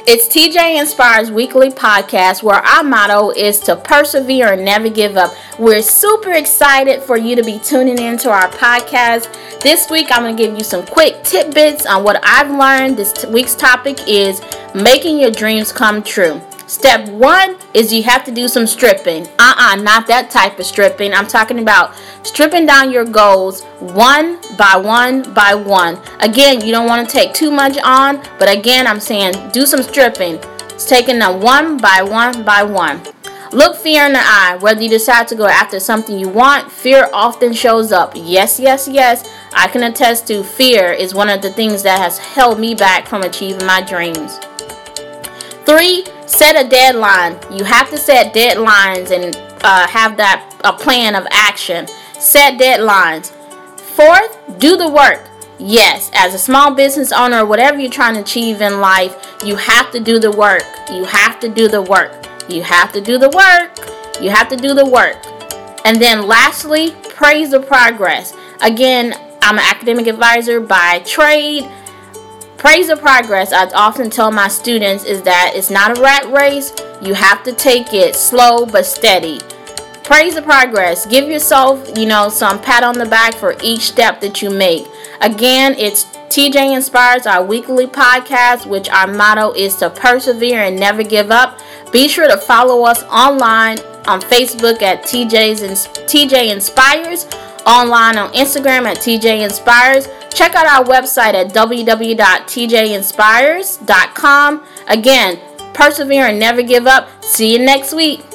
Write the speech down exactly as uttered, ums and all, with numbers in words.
It's T J Inspires Weekly Podcast, where our motto is to persevere and never give up. We're super excited for you to be tuning into our podcast. This week, I'm going to give you some quick tidbits on what I've learned. This t- week's topic is making your dreams come true. Step one is you have to do some stripping. Uh-uh, not that type of stripping. I'm talking about stripping down your goals one by one by one. Again, you don't want to take too much on, but again, I'm saying do some stripping. It's taking them one by one by one. Look fear in the eye. Whether you decide to go after something you want, fear often shows up. Yes, yes, yes. I can attest to fear is one of the things that has held me back from achieving my dreams. Three, set a deadline. You have to set deadlines and uh, have that a plan of action. Set deadlines. Fourth, do the work. Yes, as a small business owner, whatever you're trying to achieve in life, you have to do the work. You have to do the work. You have to do the work. You have to do the work. And then lastly, praise the progress. Again, I'm an academic advisor by trade. Praise the progress. I often tell my students is that it's not a rat race. You have to take it slow but steady. Praise the progress. Give yourself, you know, some pat on the back for each step that you make. Again, it's T J Inspires, our weekly podcast, which our motto is to persevere and never give up. Be sure to follow us online on Facebook at T J's T J Inspires, online on Instagram at T J Inspires. Check out our website at w w w dot t j inspires dot com. Again, persevere and never give up. See you next week.